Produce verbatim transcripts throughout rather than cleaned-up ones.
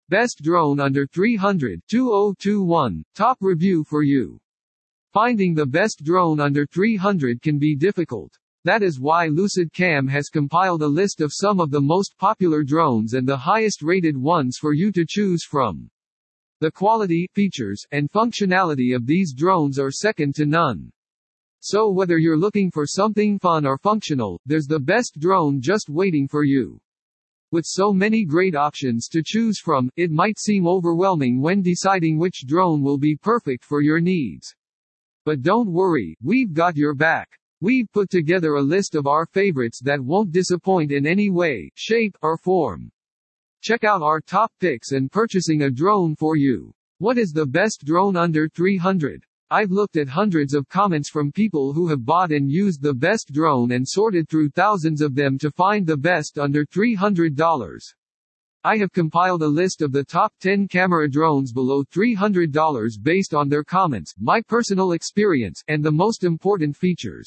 Best drone under three hundred, two thousand twenty-one, top review for you. Finding the best drone under three hundred can be difficult. That is why Lucid Cam has compiled a list of some of the most popular drones and the highest rated ones for you to choose from. The quality, features, and functionality of these drones are second to none. So whether you're looking for something fun or functional, there's the best drone just waiting for you. With so many great options to choose from, it might seem overwhelming when deciding which drone will be perfect for your needs. But don't worry, we've got your back. We've put together a list of our favorites that won't disappoint in any way, shape, or form. Check out our top picks and purchasing a drone for you. What is the best drone under three hundred? I've looked at hundreds of comments from people who have bought and used the best drone and sorted through thousands of them to find the best under three hundred dollars. I have compiled a list of the top ten camera drones below three hundred dollars based on their comments, my personal experience, and the most important features.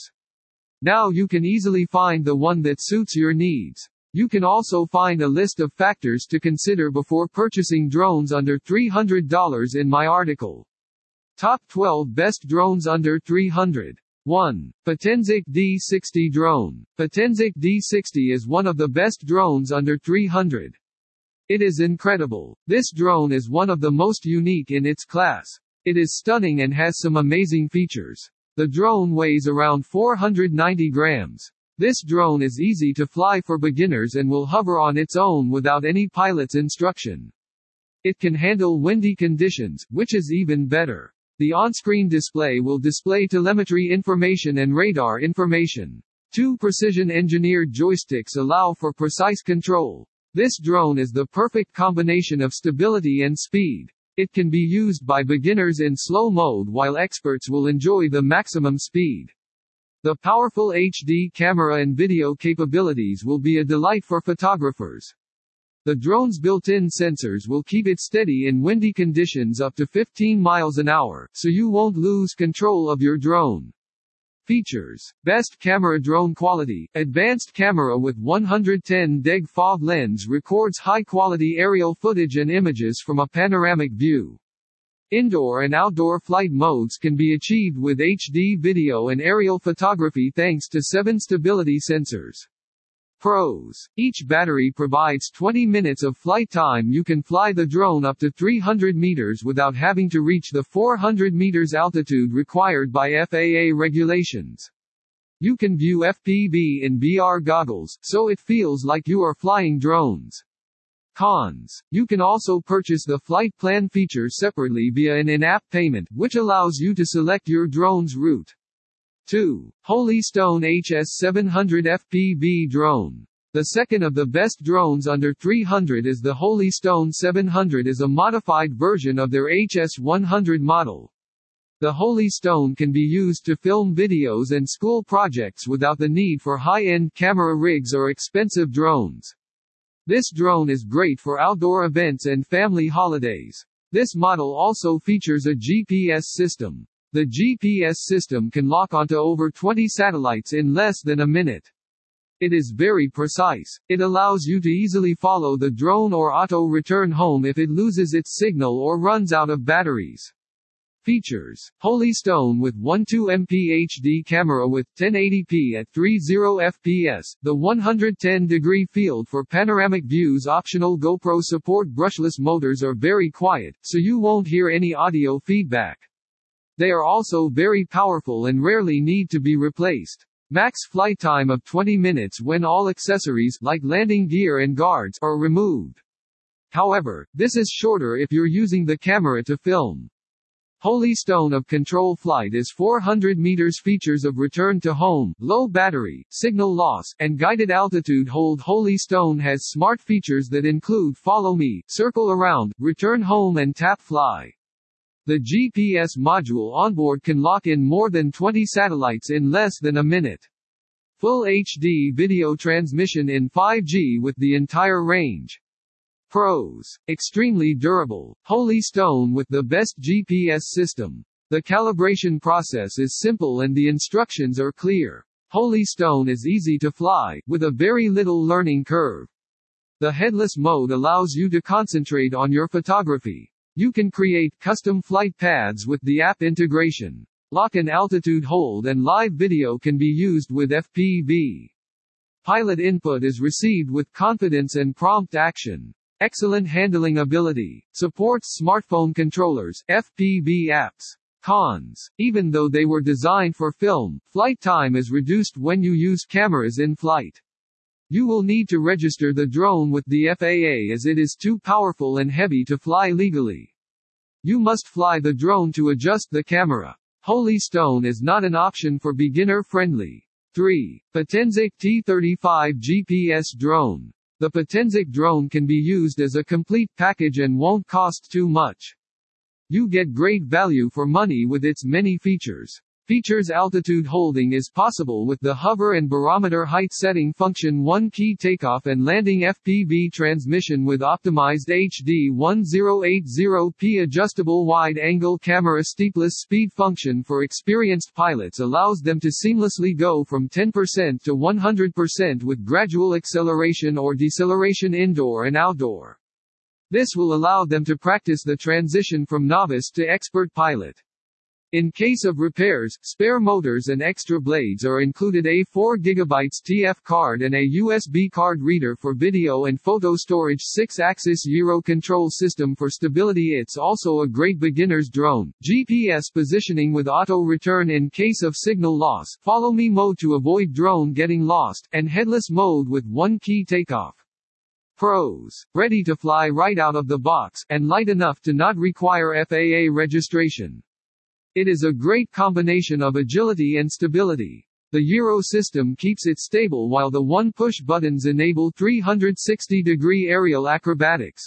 Now you can easily find the one that suits your needs. You can also find a list of factors to consider before purchasing drones under three hundred dollars in my article. Top twelve Best Drones Under three hundred. one. Potensic D sixty Drone. Potensic D sixty is one of the best drones under three hundred. It is incredible. This drone is one of the most unique in its class. It is stunning and has some amazing features. The drone weighs around four hundred ninety grams. This drone is easy to fly for beginners and will hover on its own without any pilot's instruction. It can handle windy conditions, which is even better. The on-screen display will display telemetry information and radar information. Two precision-engineered joysticks allow for precise control. This drone is the perfect combination of stability and speed. It can be used by beginners in slow mode while experts will enjoy the maximum speed. The powerful H D camera and video capabilities will be a delight for photographers. The drone's built-in sensors will keep it steady in windy conditions up to fifteen miles an hour, so you won't lose control of your drone. Features. Best camera drone quality. Advanced camera with one hundred ten deg F O V lens records high-quality aerial footage and images from a panoramic view. Indoor and outdoor flight modes can be achieved with H D video and aerial photography thanks to seven stability sensors. Pros. Each battery provides twenty minutes of flight time. You can fly the drone up to three hundred meters without having to reach the four hundred meters altitude required by F A A regulations. You can view F P V in V R goggles, so it feels like you are flying drones. Cons. You can also purchase the flight plan feature separately via an in-app payment, which allows you to select your drone's route. two. Holystone H S seven hundred F P V Drone. The second of the best drones under three hundred is the Holystone seven hundred is a modified version of their H S one hundred model. The Holystone can be used to film videos and school projects without the need for high-end camera rigs or expensive drones. This drone is great for outdoor events and family holidays. This model also features a G P S system. The G P S system can lock onto over twenty satellites in less than a minute. It is very precise. It allows you to easily follow the drone or auto-return home if it loses its signal or runs out of batteries. Features. Holystone with twelve megapixel H D camera with ten eighty p at thirty F P S, the one hundred ten degree field for panoramic views. Optional GoPro support. Brushless motors are very quiet, so you won't hear any audio feedback. They are also very powerful and rarely need to be replaced. Max flight time of twenty minutes when all accessories, like landing gear and guards, are removed. However, this is shorter if you're using the camera to film. Holystone of control flight is four hundred meters. Features of return to home, low battery, signal loss, and guided altitude hold. Holystone has smart features that include follow me, circle around, return home and tap fly. The G P S module onboard can lock in more than twenty satellites in less than a minute. Full H D video transmission in five G with the entire range. Pros. Extremely durable. Holystone with the best G P S system. The calibration process is simple and the instructions are clear. Holystone is easy to fly, with a very little learning curve. The headless mode allows you to concentrate on your photography. You can create custom flight paths with the app integration. Lock and altitude hold and live video can be used with F P V. Pilot input is received with confidence and prompt action. Excellent handling ability. Supports smartphone controllers, F P V apps. Cons. Even though they were designed for film, flight time is reduced when you use cameras in flight. You will need to register the drone with the F A A as it is too powerful and heavy to fly legally. You must fly the drone to adjust the camera. Holy Stone is not an option for beginner-friendly. three. Potensic T thirty-five G P S drone. The Potensic drone can be used as a complete package and won't cost too much. You get great value for money with its many features. Features altitude holding is possible with the hover and barometer height setting function, one key takeoff and landing F P V transmission with optimized H D ten eighty p adjustable wide-angle camera. Steepless speed function for experienced pilots allows them to seamlessly go from ten percent to one hundred percent with gradual acceleration or deceleration indoor and outdoor. This will allow them to practice the transition from novice to expert pilot. In case of repairs, spare motors and extra blades are included. A four gigabyte T F card and a U S B card reader for video and photo storage. six axis gyro control system for stability. It's also a great beginner's drone. G P S positioning with auto return in case of signal loss, follow me mode to avoid drone getting lost, and headless mode with one key takeoff. Pros. Ready to fly right out of the box, and light enough to not require F A A registration. It is a great combination of agility and stability. The gyro system keeps it stable while the one-push buttons enable three hundred sixty degree aerial acrobatics.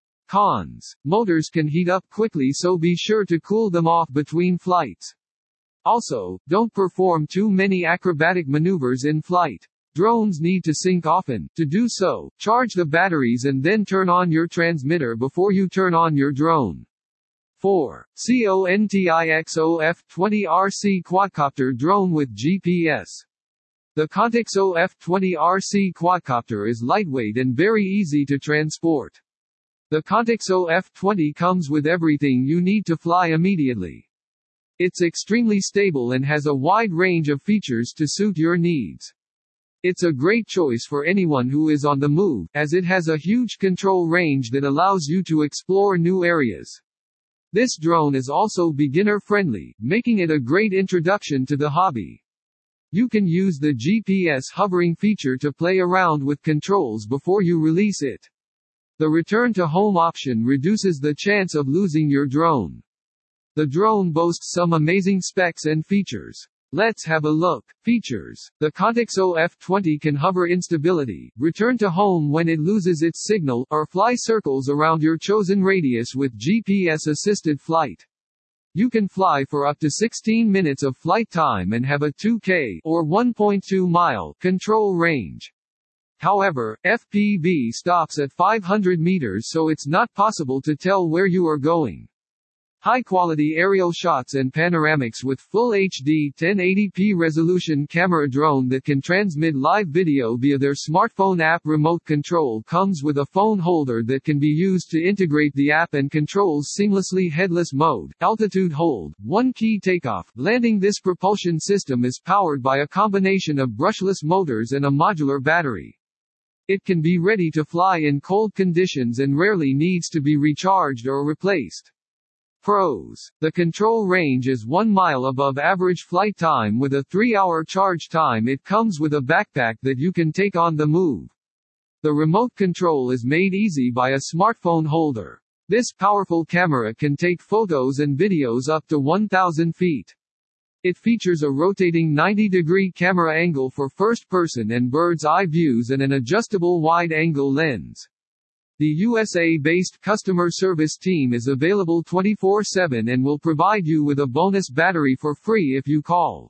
Cons. Motors can heat up quickly, so be sure to cool them off between flights. Also, don't perform too many acrobatic maneuvers in flight. Drones need to sync often. To do so, charge the batteries and then turn on your transmitter before you turn on your drone. four. CONTIX-O F twenty R C quadcopter drone with G P S. The CONTIX-O F twenty R C quadcopter is lightweight and very easy to transport. The CONTIX-O F twenty comes with everything you need to fly immediately. It's extremely stable and has a wide range of features to suit your needs. It's a great choice for anyone who is on the move, as it has a huge control range that allows you to explore new areas. This drone is also beginner-friendly, making it a great introduction to the hobby. You can use the G P S hovering feature to play around with controls before you release it. The return to home option reduces the chance of losing your drone. The drone boasts some amazing specs and features. Let's have a look. Features. The CONTIX-O F twenty can hover instability, return to home when it loses its signal, or fly circles around your chosen radius with G P S-assisted flight. You can fly for up to sixteen minutes of flight time and have a two K or one point two mile control range. However, F P V stops at five hundred meters, so it's not possible to tell where you are going. High-quality aerial shots and panoramics with full H D ten eighty p resolution camera. Drone that can transmit live video via their smartphone app. Remote control comes with a phone holder that can be used to integrate the app and controls seamlessly. Headless mode, altitude hold, one key takeoff, landing. This propulsion system is powered by a combination of brushless motors and a modular battery. It can be ready to fly in cold conditions and rarely needs to be recharged or replaced. Pros. The control range is one mile above average flight time with a three hour charge time. It comes with a backpack that you can take on the move. The remote control is made easy by a smartphone holder. This powerful camera can take photos and videos up to one thousand feet. It features a rotating ninety degree camera angle for first person and bird's eye views and an adjustable wide-angle lens. The U S A-based customer service team is available twenty-four seven and will provide you with a bonus battery for free if you call.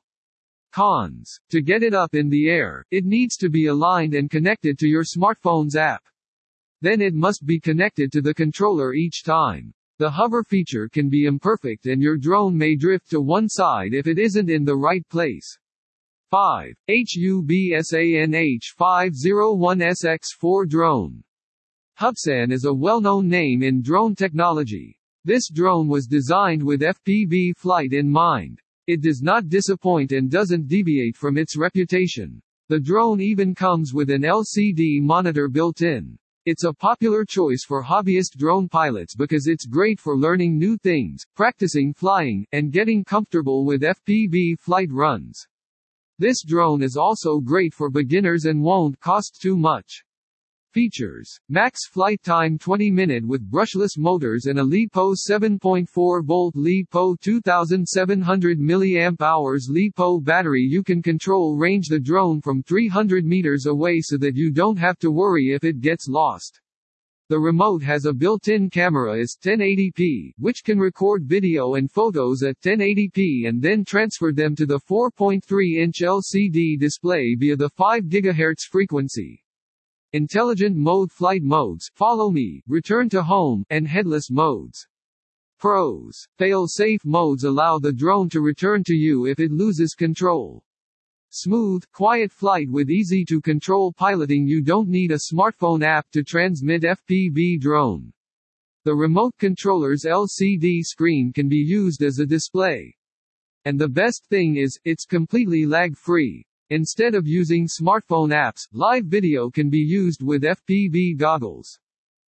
Cons. To get it up in the air, it needs to be aligned and connected to your smartphone's app. Then it must be connected to the controller each time. The hover feature can be imperfect and your drone may drift to one side if it isn't in the right place. five. HUBSANH five oh one S X four drone. Hubsan is a well-known name in drone technology. This drone was designed with F P V flight in mind. It does not disappoint and doesn't deviate from its reputation. The drone even comes with an L C D monitor built in. It's a popular choice for hobbyist drone pilots because it's great for learning new things, practicing flying, and getting comfortable with F P V flight runs. This drone is also great for beginners and won't cost too much. Features: max flight time twenty minutes with brushless motors and a LiPo seven point four volt LiPo two thousand seven hundred milliamp hours LiPo battery. You can control range the drone from three hundred meters away so that you don't have to worry if it gets lost. The remote has a built-in camera is ten eighty p, which can record video and photos at ten eighty p and then transfer them to the four point three inch L C D display via the five gigahertz frequency. Intelligent mode flight modes, follow me, return to home, and headless modes. Pros: fail-safe modes allow the drone to return to you if it loses control. Smooth, quiet flight with easy-to-control piloting. You don't need a smartphone app to transmit F P V drone. The remote controller's L C D screen can be used as a display. And the best thing is, it's completely lag-free. Instead of using smartphone apps, live video can be used with F P V goggles.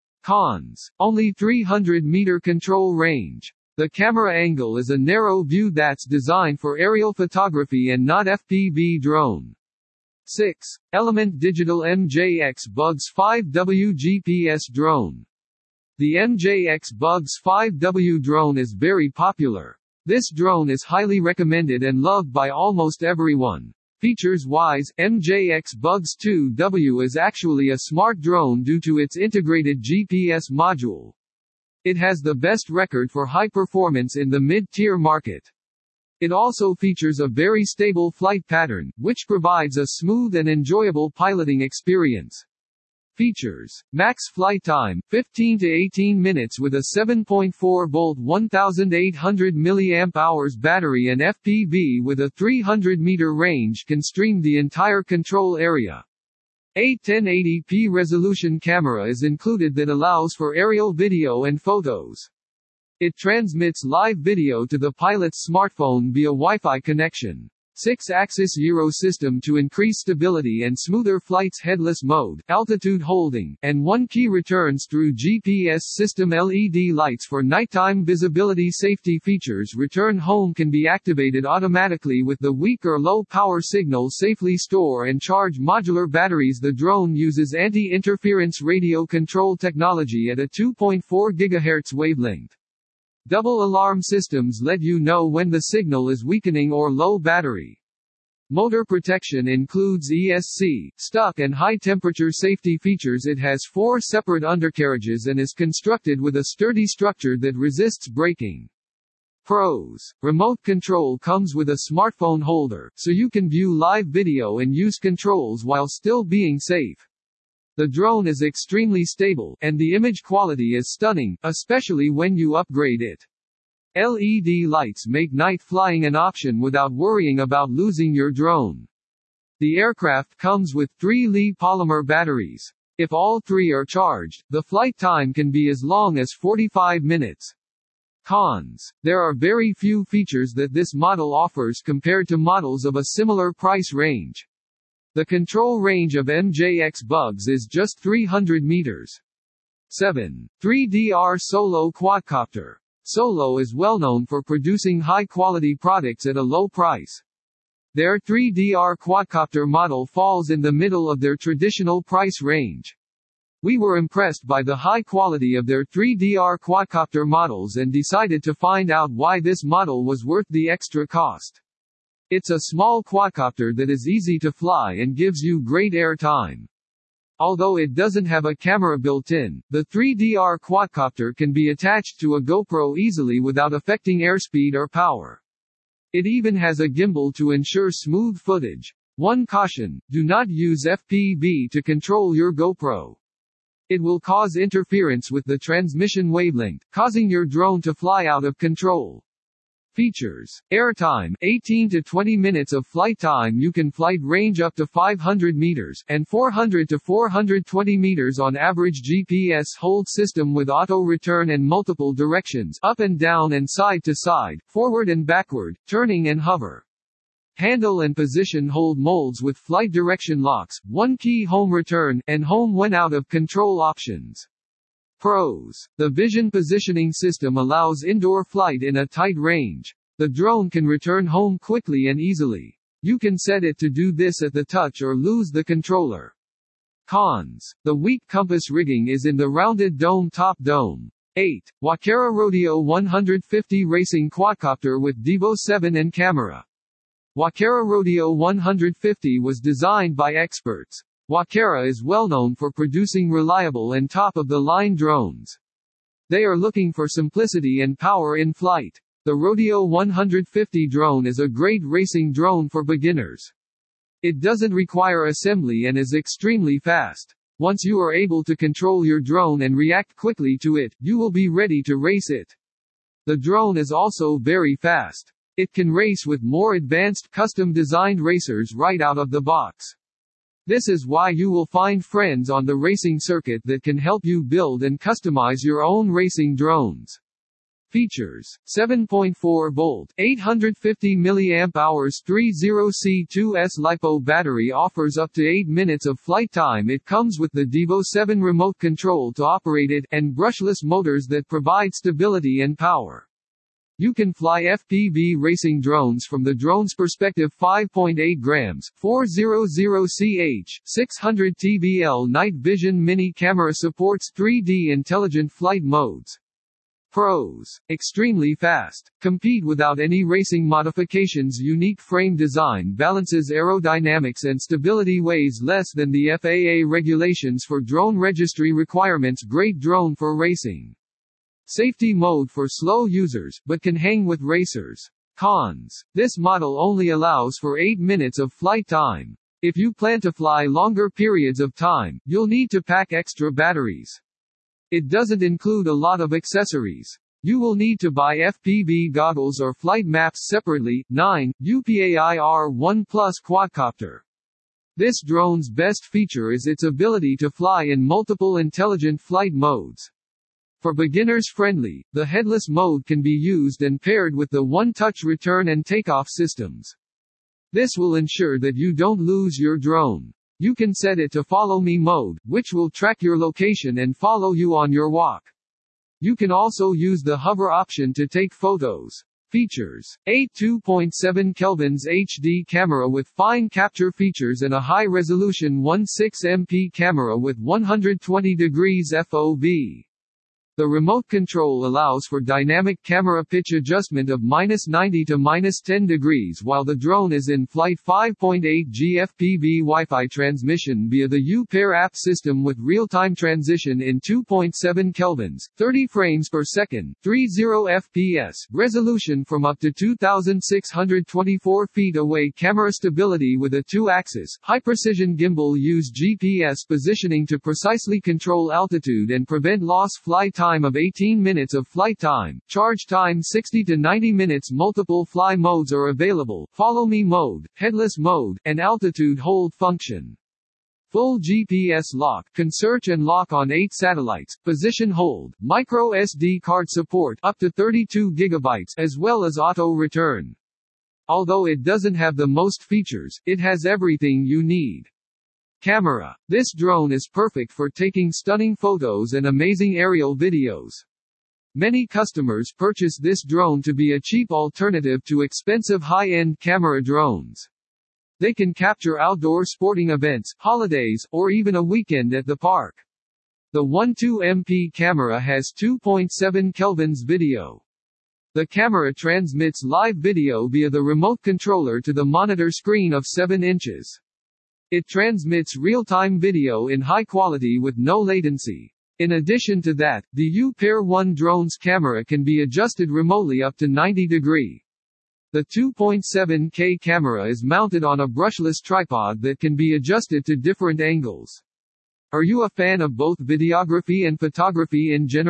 Cons: only three hundred meter control range. The camera angle is a narrow view that's designed for aerial photography and not F P V drone. six. Element Digital M J X Bugs five W G P S drone. The M J X Bugs five W drone is very popular. This drone is highly recommended and loved by almost everyone. Features-wise, M J X Bugs two W is actually a smart drone due to its integrated G P S module. It has the best record for high performance in the mid-tier market. It also features a very stable flight pattern, which provides a smooth and enjoyable piloting experience. Features: max flight time, fifteen to eighteen minutes with a seven point four volt eighteen hundred milliamp hours battery and F P V with a three hundred meter range can stream the entire control area. A ten eighty p resolution camera is included that allows for aerial video and photos. It transmits live video to the pilot's smartphone via Wi-Fi connection. six axis gyro system to increase stability and smoother flights. Headless mode, altitude holding, and one key returns through G P S system. L E D lights for nighttime visibility. Safety features: return home can be activated automatically with the weak or low power signal. Safely store and charge modular batteries. The drone uses anti-interference radio control technology at a two point four gigahertz wavelength. Double alarm systems let you know when the signal is weakening or low battery. Motor protection includes E S C, stuck and high-temperature safety features. It has four separate undercarriages and is constructed with a sturdy structure that resists braking. Pros: remote control comes with a smartphone holder, so you can view live video and use controls while still being safe. The drone is extremely stable, and the image quality is stunning, especially when you upgrade it. L E D lights make night flying an option without worrying about losing your drone. The aircraft comes with three Li polymer batteries. If all three are charged, the flight time can be as long as forty-five minutes. Cons: there are very few features that this model offers compared to models of a similar price range. The control range of M J X Bugs is just three hundred meters. seven. three D R Solo Quadcopter. Solo is well known for producing high-quality products at a low price. Their three D R quadcopter model falls in the middle of their traditional price range. We were impressed by the high quality of their three D R quadcopter models and decided to find out why this model was worth the extra cost. It's a small quadcopter that is easy to fly and gives you great air time. Although it doesn't have a camera built in, the three D R quadcopter can be attached to a GoPro easily without affecting airspeed or power. It even has a gimbal to ensure smooth footage. One caution: do not use F P V to control your GoPro. It will cause interference with the transmission wavelength, causing your drone to fly out of control. Features: airtime, eighteen to twenty minutes of flight time. You can flight range up to five hundred meters, and four hundred to four hundred twenty meters on average. G P S hold system with auto return and multiple directions, up and down and side to side, forward and backward, turning and hover. Handle and position hold molds with flight direction locks, one key home return, and home when out of control options. Pros: the vision positioning system allows indoor flight in a tight range. The drone can return home quickly and easily. You can set it to do this at the touch or lose the controller. Cons: the weak compass rigging is in the rounded dome top dome. eight. Wacara Rodeo one fifty Racing Quadcopter with Devo seven and camera. Wacara Rodeo one fifty was designed by experts. Wacara is well known for producing reliable and top-of-the-line drones. They are looking for simplicity and power in flight. The Rodeo one fifty drone is a great racing drone for beginners. It doesn't require assembly and is extremely fast. Once you are able to control your drone and react quickly to it, you will be ready to race it. The drone is also very fast. It can race with more advanced custom-designed racers right out of the box. This is why you will find friends on the racing circuit that can help you build and customize your own racing drones. Features: seven point four volt, eight hundred fifty milliamp hours thirty C two S LiPo battery offers up to eight minutes of flight time. It comes with the Devo seven remote control to operate it, and brushless motors that provide stability and power. You can fly F P V racing drones from the drone's perspective. Five point eight grams, four hundred C H, six hundred T B L night vision mini camera supports three D intelligent flight modes. Pros: extremely fast. Compete without any racing modifications. Unique frame design balances aerodynamics and stability. Weighs less than the F A A regulations for drone registry requirements. Great drone for racing. Safety mode for slow users, but can hang with racers. Cons: this model only allows for eight minutes of flight time. If you plan to fly longer periods of time, you'll need to pack extra batteries. It doesn't include a lot of accessories. You will need to buy F P V goggles or flight maps separately. nine. U P A I R one Plus Quadcopter. This drone's best feature is its ability to fly in multiple intelligent flight modes. For beginners friendly, the headless mode can be used and paired with the one-touch return and takeoff systems. This will ensure that you don't lose your drone. You can set it to follow me mode, which will track your location and follow you on your walk. You can also use the hover option to take photos. Features: eighty-two point seven kelvins H D camera with fine capture features and a high-resolution sixteen megapixel camera with one hundred twenty degrees F O V. The remote control allows for dynamic camera pitch adjustment of minus ninety to minus ten degrees while the drone is in flight. Five point eight G F P V Wi-Fi transmission via the U-Pair app system with real-time transition in two point seven kelvins, thirty frames per second, thirty F P S, resolution from up to two thousand six hundred twenty-four feet away. Camera stability with a two-axis, high-precision gimbal. Use G P S positioning to precisely control altitude and prevent loss. Flight time of eighteen minutes of flight time, charge time sixty to ninety minutes. Multiple fly modes are available: follow me mode, headless mode, and altitude hold function. Full G P S lock, can search and lock on eight satellites, position hold, micro S D card support up to thirty-two gigabytes, as well as auto return. Although it doesn't have the most features, it has everything you need. Camera. This drone is perfect for taking stunning photos and amazing aerial videos. Many customers purchase this drone to be a cheap alternative to expensive high-end camera drones. They can capture outdoor sporting events, holidays, or even a weekend at the park. The twelve megapixel camera has two point seven kelvins video. The camera transmits live video via the remote controller to the monitor screen of seven inches. It transmits real-time video in high quality with no latency. In addition to that, the U-Pair one drone's camera can be adjusted remotely up to ninety degrees. The two point seven K camera is mounted on a brushless tripod that can be adjusted to different angles. Are you a fan of both videography and photography in general?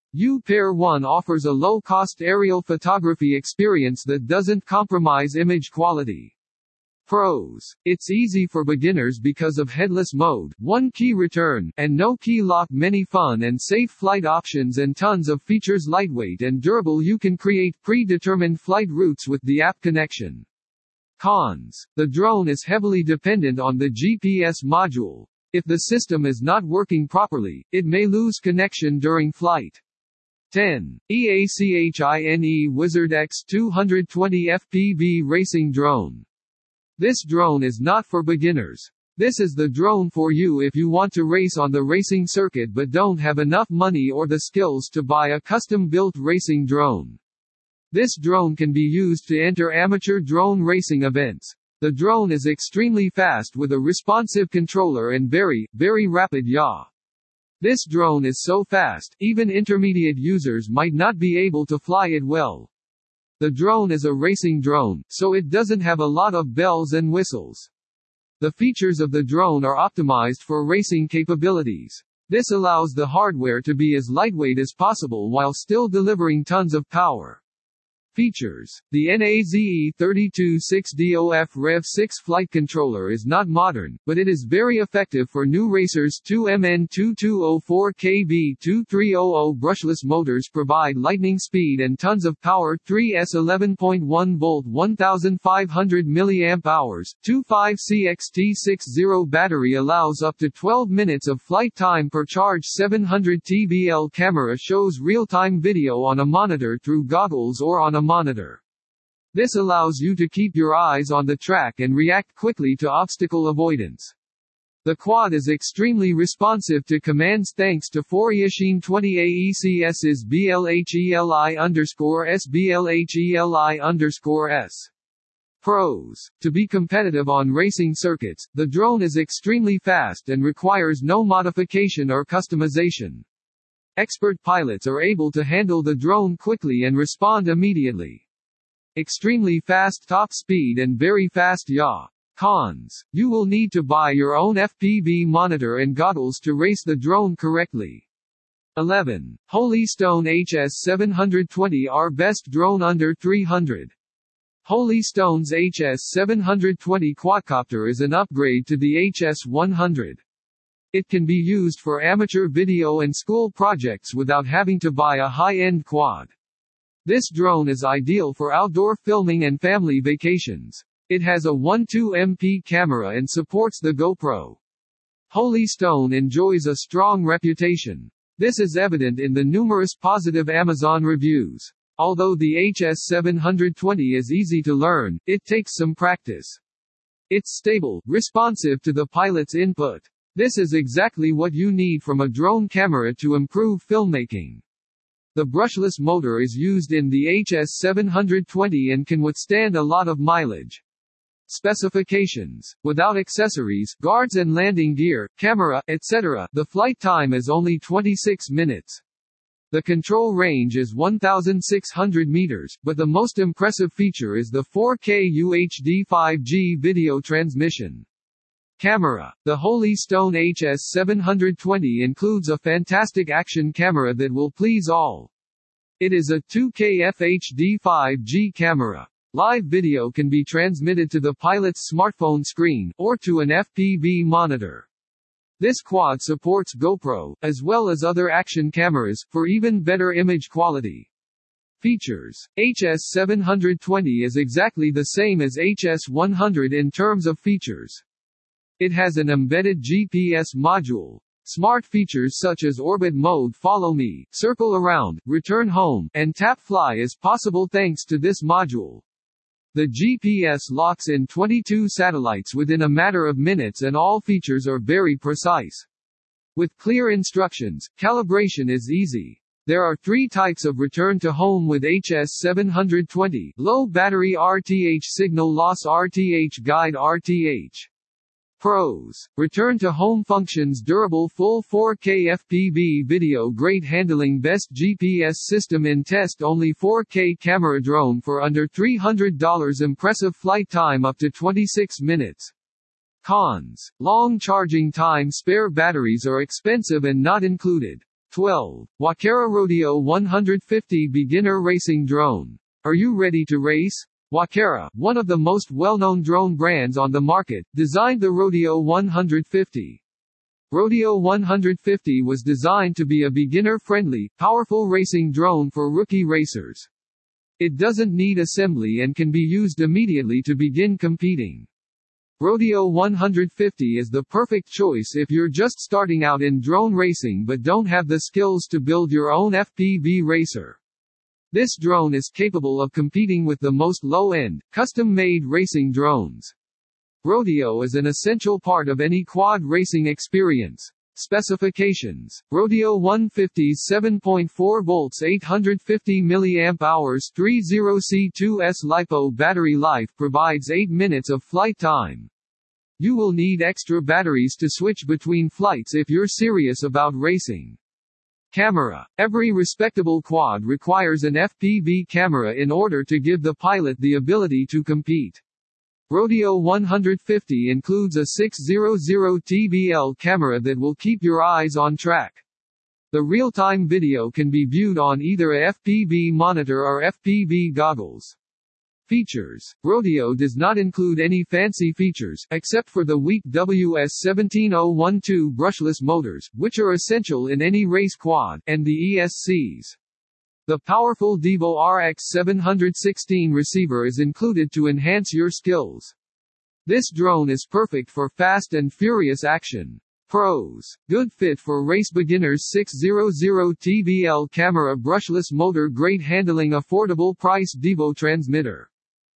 U Pair one offers a low-cost aerial photography experience that doesn't compromise image quality. Pros. It's easy for beginners because of headless mode, one key return, and no key lock. Many fun and safe flight options and tons of features. Lightweight and durable. You can create predetermined flight routes with the app connection. Cons. The drone is heavily dependent on the G P S module. If the system is not working properly, it may lose connection during flight. ten. EACHINE Wizard X two twenty F P V Racing Drone. This drone is not for beginners. This is the drone for you if you want to race on the racing circuit but don't have enough money or the skills to buy a custom-built racing drone. This drone can be used to enter amateur drone racing events. The drone is extremely fast with a responsive controller and very, very rapid yaw. This drone is so fast, even intermediate users might not be able to fly it well. The drone is a racing drone, so it doesn't have a lot of bells and whistles. The features of the drone are optimized for racing capabilities. This allows the hardware to be as lightweight as possible while still delivering tons of power. Features. The NAZE thirty-two six D O F Rev six flight controller is not modern, but it is very effective for new racers. two M N twenty-two oh four K B twenty-three hundred brushless motors provide lightning speed and tons of power. three S eleven point one volt fifteen hundred milliamp hours. twenty-five C X T sixty battery allows up to twelve minutes of flight time per charge. seven hundred T B L camera shows real-time video on a monitor through goggles or on a monitor. This allows you to keep your eyes on the track and react quickly to obstacle avoidance. The quad is extremely responsive to commands thanks to Fourier twenty A E C S's B L H E L I underscore S B L H E L I underscore S. Pros. To be competitive on racing circuits, the drone is extremely fast and requires no modification or customization. Expert pilots are able to handle the drone quickly and respond immediately. Extremely fast top speed and very fast yaw. Cons. You will need to buy your own F P V monitor and goggles to race the drone correctly. eleven. Holystone H S seven twenty R Best Drone Under three hundred. Holystone's H S seven twenty quadcopter is an upgrade to the H S one hundred. It can be used for amateur video and school projects without having to buy a high-end quad. This drone is ideal for outdoor filming and family vacations. It has a twelve megapixel camera and supports the GoPro. Holystone enjoys a strong reputation. This is evident in the numerous positive Amazon reviews. Although the H S seven twenty is easy to learn, it takes some practice. It's stable, responsive to the pilot's input. This is exactly what you need from a drone camera to improve filmmaking. The brushless motor is used in the H S seven twenty and can withstand a lot of mileage. Specifications. Without accessories, guards and landing gear, camera, et cetera, the flight time is only twenty-six minutes. The control range is one thousand six hundred meters, but the most impressive feature is the four K U H D five G video transmission. Camera. The Holystone H S seven twenty includes a fantastic action camera that will please all. It is a two K F H D five G camera. Live video can be transmitted to the pilot's smartphone screen, or to an F P V monitor. This quad supports GoPro, as well as other action cameras, for even better image quality. Features. H S seven twenty is exactly the same as H S one hundred in terms of features. It has an embedded G P S module. Smart features such as orbit mode, follow me, circle around, return home, and tap fly is possible thanks to this module. The G P S locks in twenty-two satellites within a matter of minutes and all features are very precise. With clear instructions, calibration is easy. There are three types of return to home with H S seven twenty: low battery R T H, signal loss R T H, guide R T H. Pros. Return to home functions, durable full four K F P V video, great handling, best G P S system in test, only four K camera, drone for under three hundred dollars, impressive flight time up to twenty-six minutes. Cons. Long charging time, spare batteries are expensive and not included. twelve. Wacara Rodeo one fifty Beginner Racing Drone. Are you ready to race? Wacara, one of the most well-known drone brands on the market, designed the Rodeo one fifty. Rodeo one fifty was designed to be a beginner-friendly, powerful racing drone for rookie racers. It doesn't need assembly and can be used immediately to begin competing. Rodeo one fifty is the perfect choice if you're just starting out in drone racing but don't have the skills to build your own F P V racer. This drone is capable of competing with the most low-end, custom-made racing drones. Rodeo is an essential part of any quad racing experience. Specifications: Rodeo one fifty's seven point four volts eight hundred fifty milliamp hours thirty C two S LiPo battery life provides eight minutes of flight time. You will need extra batteries to switch between flights if you're serious about racing. Camera: every respectable quad requires an F P V camera in order to give the pilot the ability to compete. Rodeo one fifty includes a six hundred T B L camera that will keep your eyes on track. The real-time video can be viewed on either a F P V monitor or F P V goggles. Features: Rodeo does not include any fancy features, except for the weak W S one seven zero one two brushless motors, which are essential in any race quad, and the E S Cs. The powerful Devo R X seven sixteen receiver is included to enhance your skills. This drone is perfect for fast and furious action. Pros: good fit for race beginners, six hundred T B L camera, brushless motor, great handling, affordable price, Devo transmitter.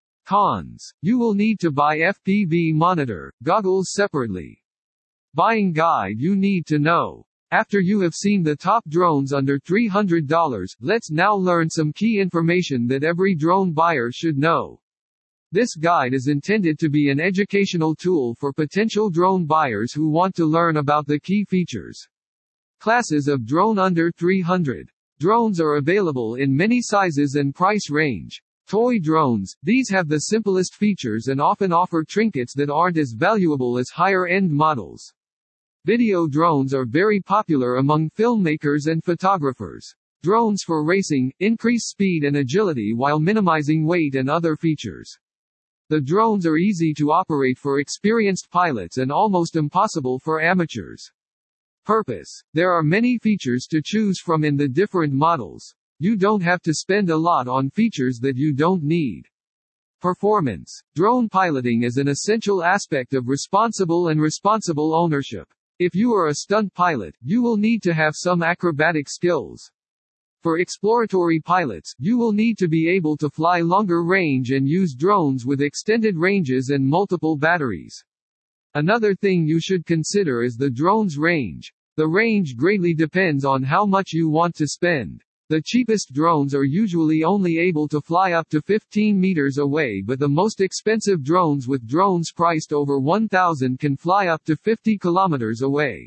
Cons: you will need to buy F P V monitor, goggles separately. Buying guide: you need to know. After you have seen the top drones under three hundred dollars, let's now learn some key information that every drone buyer should know. This guide is intended to be an educational tool for potential drone buyers who want to learn about the key features. Classes of drone under three hundred. Drones are available in many sizes and price range. Toy drones: these have the simplest features and often offer trinkets that aren't as valuable as higher-end models. Video drones are very popular among filmmakers and photographers. Drones for racing increase speed and agility while minimizing weight and other features. The drones are easy to operate for experienced pilots and almost impossible for amateurs. Purpose: there are many features to choose from in the different models. You don't have to spend a lot on features that you don't need. Performance: drone piloting is an essential aspect of responsible and responsible ownership. If you are a stunt pilot, you will need to have some acrobatic skills. For exploratory pilots, you will need to be able to fly longer range and use drones with extended ranges and multiple batteries. Another thing you should consider is the drone's range. The range greatly depends on how much you want to spend. The cheapest drones are usually only able to fly up to fifteen meters away, but the most expensive drones with drones priced over one thousand can fly up to fifty kilometers away.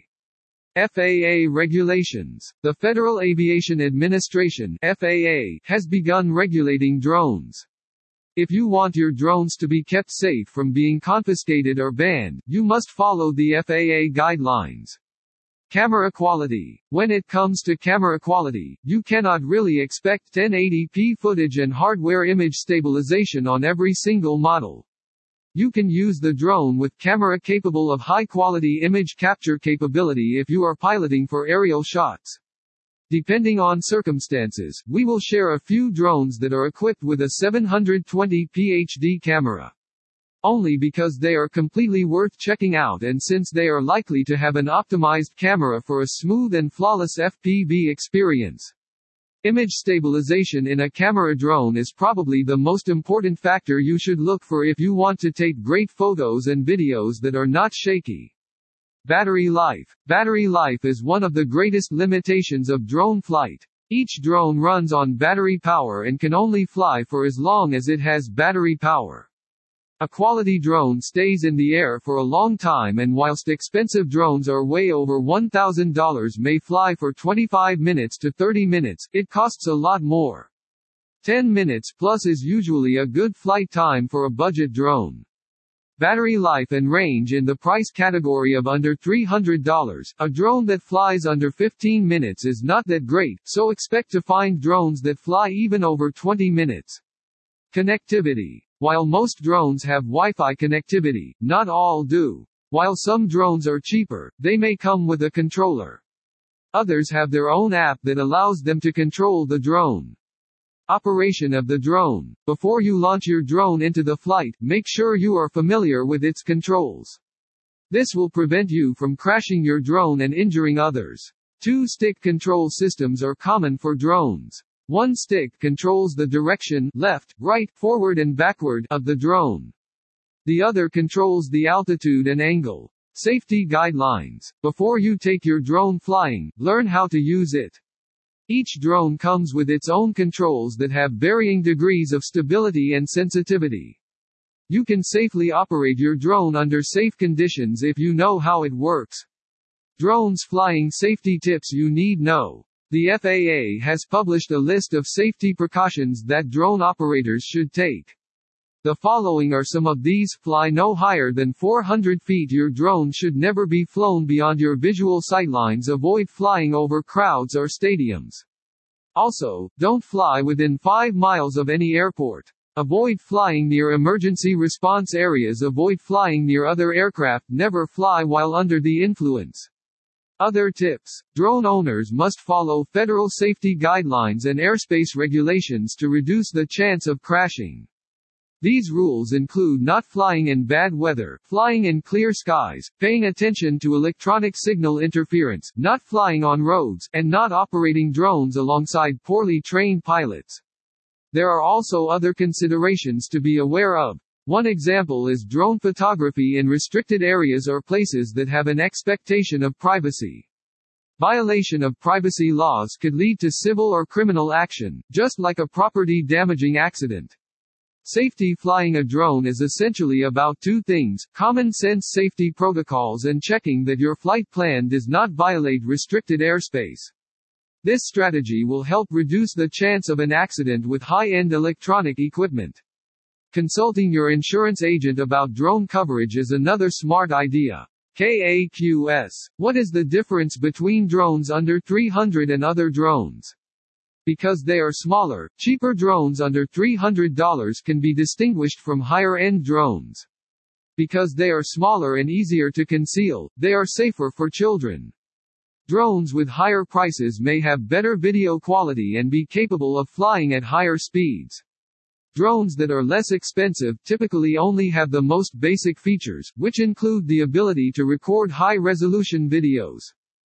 F A A regulations. The Federal Aviation Administration (F A A) has begun regulating drones. If you want your drones to be kept safe from being confiscated or banned, you must follow the F A A guidelines. Camera quality. When it comes to camera quality, you cannot really expect ten eighty p footage and hardware image stabilization on every single model. You can use the drone with camera capable of high-quality image capture capability if you are piloting for aerial shots. Depending on circumstances, we will share a few drones that are equipped with a seven twenty p H D camera. Only because they are completely worth checking out and since they are likely to have an optimized camera for a smooth and flawless F P V experience. Image stabilization in a camera drone is probably the most important factor you should look for if you want to take great photos and videos that are not shaky. Battery life. Battery life is one of the greatest limitations of drone flight. Each drone runs on battery power and can only fly for as long as it has battery power. A quality drone stays in the air for a long time, and whilst expensive drones are way over one thousand dollars may fly for twenty-five minutes to thirty minutes, it costs a lot more. ten minutes plus is usually a good flight time for a budget drone. Battery life and range in the price category of under three hundred dollars. A drone that flies under fifteen minutes is not that great, so expect to find drones that fly even over twenty minutes. Connectivity. While most drones have Wi-Fi connectivity, not all do. While some drones are cheaper, they may come with a controller. Others have their own app that allows them to control the drone. Operation of the drone. Before you launch your drone into the flight, make sure you are familiar with its controls. This will prevent you from crashing your drone and injuring others. Two-stick control systems are common for drones. One stick controls the direction, left, right, forward and backward, of the drone. The other controls the altitude and angle. Safety guidelines. Before you take your drone flying, learn how to use it. Each drone comes with its own controls that have varying degrees of stability and sensitivity. You can safely operate your drone under safe conditions if you know how it works. Drones flying safety tips you need know. The F A A has published a list of safety precautions that drone operators should take. The following are some of these. Fly no higher than four hundred feet. Your drone should never be flown beyond your visual sightlines. Avoid flying over crowds or stadiums. Also, don't fly within five miles of any airport. Avoid flying near emergency response areas. Avoid flying near other aircraft. Never fly while under the influence. Other tips. Drone owners must follow federal safety guidelines and airspace regulations to reduce the chance of crashing. These rules include not flying in bad weather, flying in clear skies, paying attention to electronic signal interference, not flying on roads, and not operating drones alongside poorly trained pilots. There are also other considerations to be aware of. One example is drone photography in restricted areas or places that have an expectation of privacy. Violation of privacy laws could lead to civil or criminal action, just like a property-damaging accident. Safety. Flying a drone is essentially about two things: common sense safety protocols and checking that your flight plan does not violate restricted airspace. This strategy will help reduce the chance of an accident with high-end electronic equipment. Consulting your insurance agent about drone coverage is another smart idea. K A Q S. What is the difference between drones under three hundred and other drones? Because they are smaller, cheaper drones under three hundred dollars can be distinguished from higher-end drones. Because they are smaller and easier to conceal, they are safer for children. Drones with higher prices may have better video quality and be capable of flying at higher speeds. Drones that are less expensive typically only have the most basic features, which include the ability to record high-resolution videos.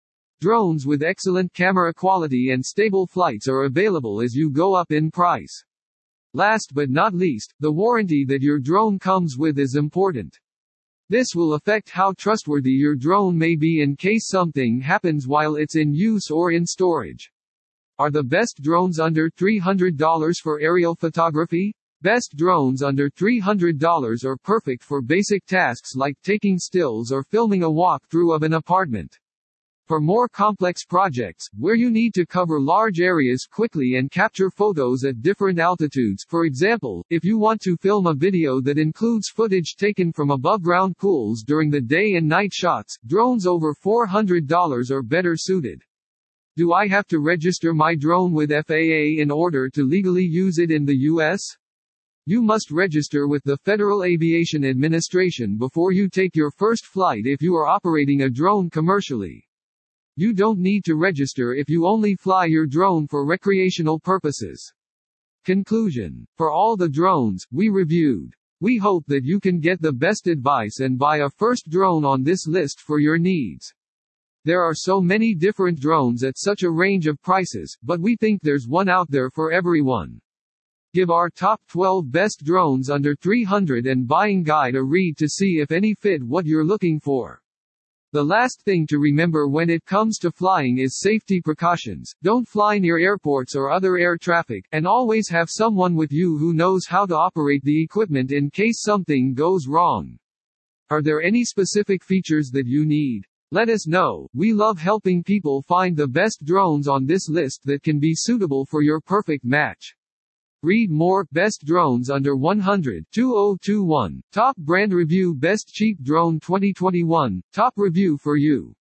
Drones with excellent camera quality and stable flights are available as you go up in price. Last but not least, the warranty that your drone comes with is important. This will affect how trustworthy your drone may be in case something happens while it's in use or in storage. Are the best drones under three hundred dollars for aerial photography? Best drones under three hundred dollars are perfect for basic tasks like taking stills or filming a walkthrough of an apartment. For more complex projects, where you need to cover large areas quickly and capture photos at different altitudes, for example, if you want to film a video that includes footage taken from above-ground pools during the day and night shots, drones over four hundred dollars are better suited. Do I have to register my drone with F A A in order to legally use it in the U S? You must register with the Federal Aviation Administration before you take your first flight if you are operating a drone commercially. You don't need to register if you only fly your drone for recreational purposes. Conclusion. For all the drones we reviewed, we hope that you can get the best advice and buy a first drone on this list for your needs. There are so many different drones at such a range of prices, but we think there's one out there for everyone. Give our top twelve best drones under three hundred and buying guide a read to see if any fit what you're looking for. The last thing to remember when it comes to flying is safety precautions. Don't fly near airports or other air traffic, and always have someone with you who knows how to operate the equipment in case something goes wrong. Are there any specific features that you need? Let us know. We love helping people find the best drones on this list that can be suitable for your perfect match. Read more. Best drones under one hundred. two thousand twenty-one. Top brand review. Best cheap drone twenty twenty-one. Top review for you.